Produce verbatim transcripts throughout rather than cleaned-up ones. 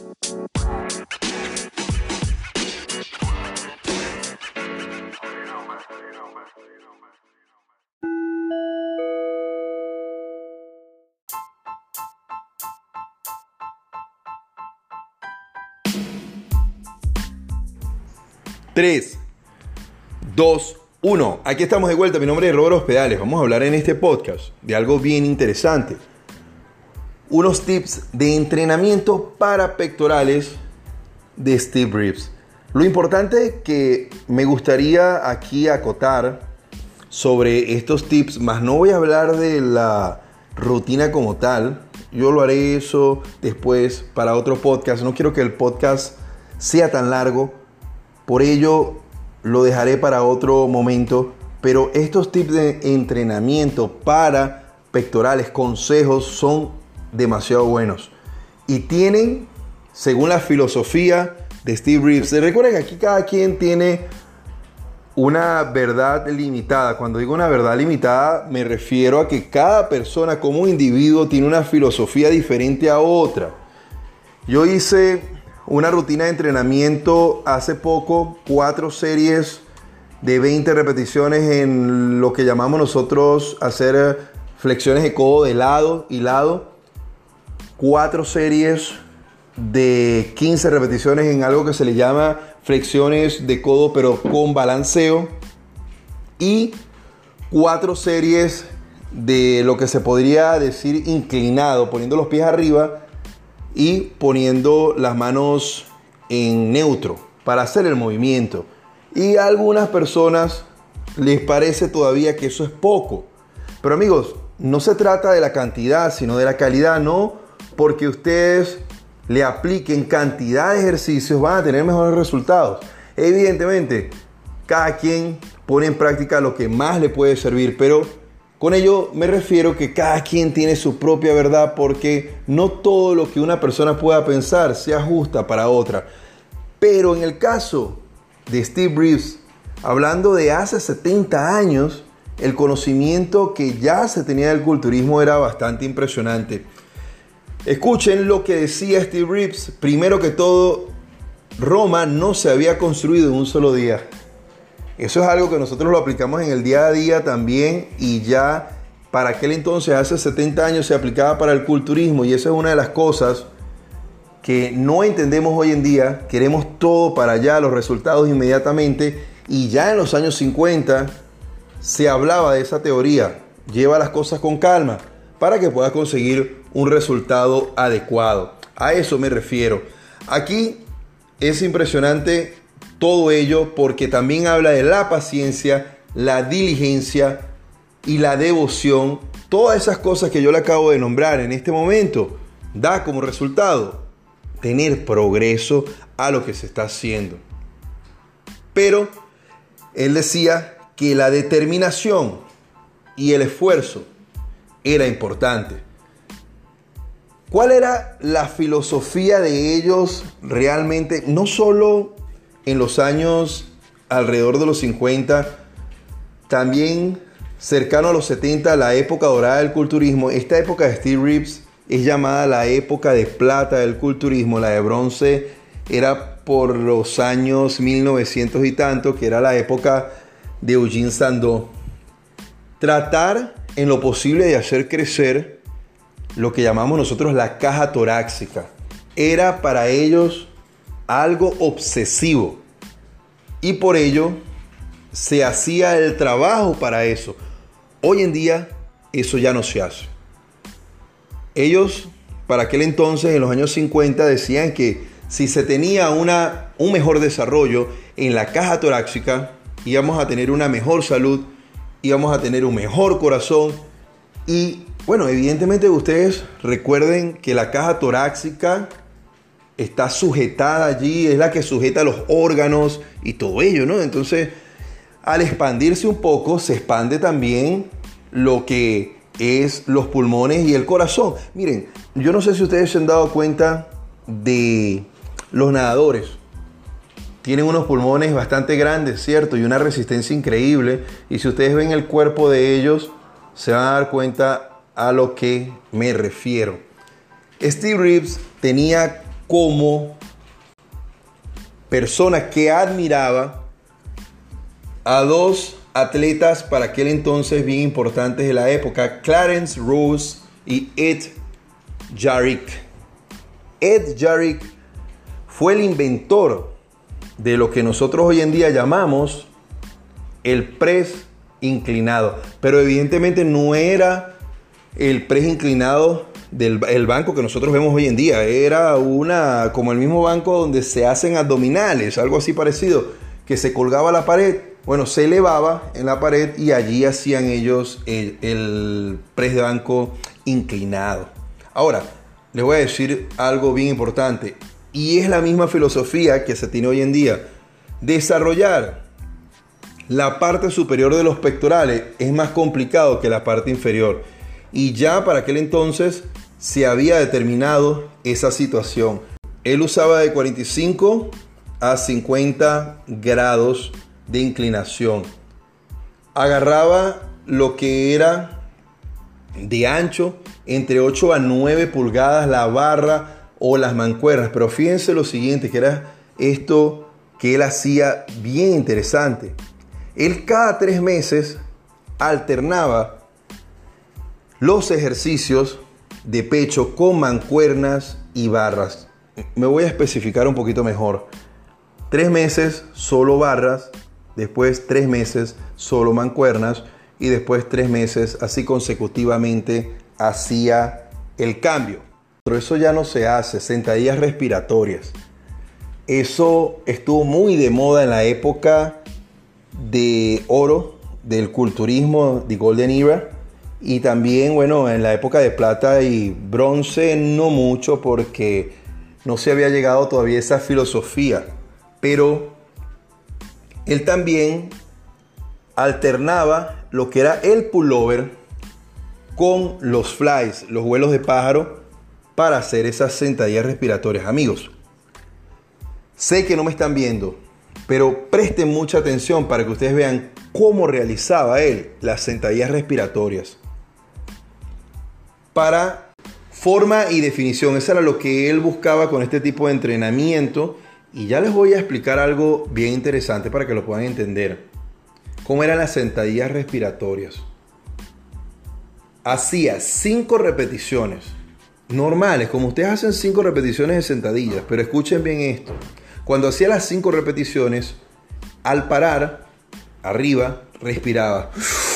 tres, dos, uno. Aquí estamos de vuelta. Mi nombre es Robert Hospedales. Vamos a hablar en este podcast de algo bien interesante. Unos tips de entrenamiento para pectorales de Steve Reeves. Lo importante que me gustaría aquí acotar sobre estos tips, más no voy a hablar de la rutina como tal. Yo lo haré eso después para otro podcast. No quiero que el podcast sea tan largo. Por ello, lo dejaré para otro momento, pero estos tips de entrenamiento para pectorales, consejos, son demasiado buenos. Y tienen, según la filosofía de Steve Reeves, recuerden que aquí cada quien tiene una verdad limitada. Cuando digo una verdad limitada, me refiero a que cada persona como individuo tiene una filosofía diferente a otra. Yo hice una rutina de entrenamiento hace poco, cuatro series de veinte repeticiones en lo que llamamos nosotros hacer flexiones de codo de lado y lado. Cuatro series de quince repeticiones en algo que se le llama flexiones de codo pero con balanceo. Y cuatro series de lo que se podría decir inclinado, poniendo los pies arriba y poniendo las manos en neutro para hacer el movimiento. Y a algunas personas les parece todavía que eso es poco. Pero amigos, no se trata de la cantidad, sino de la calidad. No porque ustedes le apliquen cantidad de ejercicios van a tener mejores resultados. Evidentemente, cada quien pone en práctica lo que más le puede servir, pero con ello me refiero que cada quien tiene su propia verdad, porque no todo lo que una persona pueda pensar se ajusta para otra. Pero en el caso de Steve Reeves, hablando de hace setenta años, el conocimiento que ya se tenía del culturismo era bastante impresionante. Escuchen lo que decía Steve Reeves. Primero que todo, Roma no se había construido en un solo día. Eso es algo que nosotros lo aplicamos en el día a día también, y ya para aquel entonces, hace setenta años, se aplicaba para el culturismo, y esa es una de las cosas que no entendemos hoy en día. Queremos todo para allá, los resultados inmediatamente, y ya en los años cincuenta se hablaba de esa teoría. Lleva las cosas con calma para que puedas conseguir un resultado adecuado. A eso me refiero. Aquí es impresionante todo ello, porque también habla de la paciencia, la diligencia y la devoción. Todas esas cosas que yo le acabo de nombrar en este momento da como resultado tener progreso a lo que se está haciendo. Pero él decía que la determinación y el esfuerzo era importante. ¿Cuál era la filosofía de ellos realmente? No solo en los años alrededor de los cincuenta, también cercano a los setenta, la época dorada del culturismo. Esta época de Steve Reeves es llamada la época de plata del culturismo. La de bronce era por los años mil novecientos y tanto, que era la época de Eugene Sandow. Tratar en lo posible de hacer crecer lo que llamamos nosotros la caja torácica era para ellos algo obsesivo, y por ello se hacía el trabajo para eso. Hoy en día eso ya no se hace. Ellos para aquel entonces, en los años cincuenta, decían que si se tenía una, un mejor desarrollo en la caja torácica, íbamos a tener una mejor salud, íbamos a tener un mejor corazón. Y bueno, evidentemente ustedes recuerden que la caja torácica está sujetada allí, es la que sujeta los órganos y todo ello, ¿no? Entonces, al expandirse un poco, se expande también lo que es los pulmones y el corazón. Miren, yo no sé si ustedes se han dado cuenta de los nadadores. Tienen unos pulmones bastante grandes, ¿cierto? Y una resistencia increíble. Y si ustedes ven el cuerpo de ellos, se van a dar cuenta a lo que me refiero. Steve Reeves tenía como persona que admiraba a dos atletas para aquel entonces bien importantes de la época, Clarence Rose y Ed Jarrick. Ed Jarrick fue el inventor de lo que nosotros hoy en día llamamos el press inclinado, pero evidentemente no era el press inclinado del el banco que nosotros vemos hoy en día. Era una como el mismo banco donde se hacen abdominales, algo así parecido, que se colgaba a la pared. Bueno, se elevaba en la pared y allí hacían ellos el, el press de banco inclinado. Ahora, les voy a decir algo bien importante, y es la misma filosofía que se tiene hoy en día. Desarrollar la parte superior de los pectorales es más complicado que la parte inferior, y ya para aquel entonces se había determinado esa situación. Él usaba de cuarenta y cinco a cincuenta grados de inclinación. Agarraba lo que era de ancho entre ocho a nueve pulgadas la barra o las mancuernas. Pero fíjense lo siguiente, que era esto que él hacía bien interesante. Él cada tres meses alternaba los ejercicios de pecho con mancuernas y barras. Me voy a especificar un poquito mejor. Tres meses solo barras, después tres meses solo mancuernas y después tres meses así consecutivamente hacía el cambio. Pero eso ya no se hace, sentadillas respiratorias. Eso estuvo muy de moda en la época de oro del culturismo, de Golden Era, y también, bueno, en la época de plata y bronce no mucho porque no se había llegado todavía a esa filosofía, pero él también alternaba lo que era el pullover con los flies, los vuelos de pájaro, para hacer esas sentadillas respiratorias. Amigos, sé que no me están viendo, pero presten mucha atención para que ustedes vean cómo realizaba él las sentadillas respiratorias. Para forma y definición, eso era lo que él buscaba con este tipo de entrenamiento. Y ya les voy a explicar algo bien interesante para que lo puedan entender. ¿Cómo eran las sentadillas respiratorias? Hacía cinco repeticiones normales, como ustedes hacen cinco repeticiones de sentadillas, pero escuchen bien esto. Cuando hacía las cinco repeticiones, al parar, arriba, respiraba.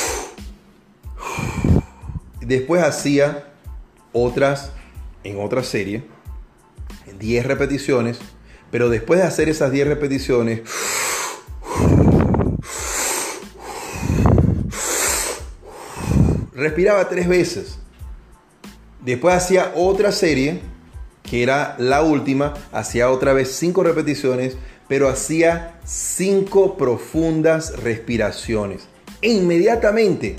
Después hacía otras, en otra serie, diez repeticiones, pero después de hacer esas diez repeticiones, respiraba tres veces. Después hacía otra serie, que era la última, hacía otra vez cinco repeticiones, pero hacía cinco profundas respiraciones. E inmediatamente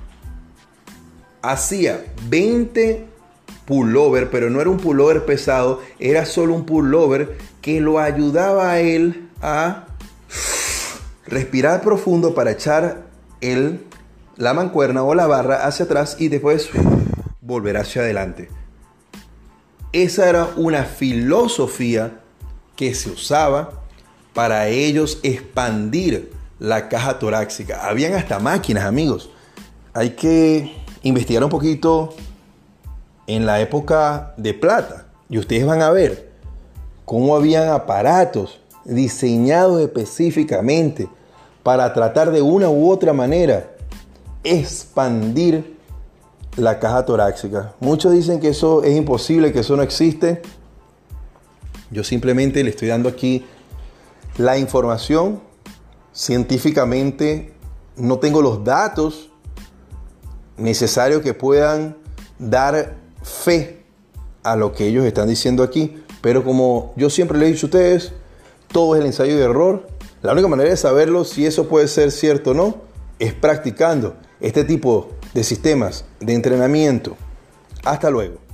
hacía veinte pullover, pero no era un pullover pesado, era solo un pullover que lo ayudaba a él a respirar profundo para echar el, la mancuerna o la barra hacia atrás y después volver hacia adelante. Esa era una filosofía que se usaba para ellos expandir la caja torácica. Habían hasta máquinas, amigos. Hay que investigar un poquito en la época de plata y ustedes van a ver cómo habían aparatos diseñados específicamente para tratar de una u otra manera expandir la caja torácica. Muchos dicen que eso es imposible, que eso no existe. Yo simplemente le estoy dando aquí la información. Científicamente no tengo los datos necesarios que puedan dar fe a lo que ellos están diciendo aquí, pero como yo siempre les he dicho a ustedes, todo es el ensayo de error. La única manera de saberlo si eso puede ser cierto o no es practicando este tipo de sistemas de entrenamiento. Hasta luego.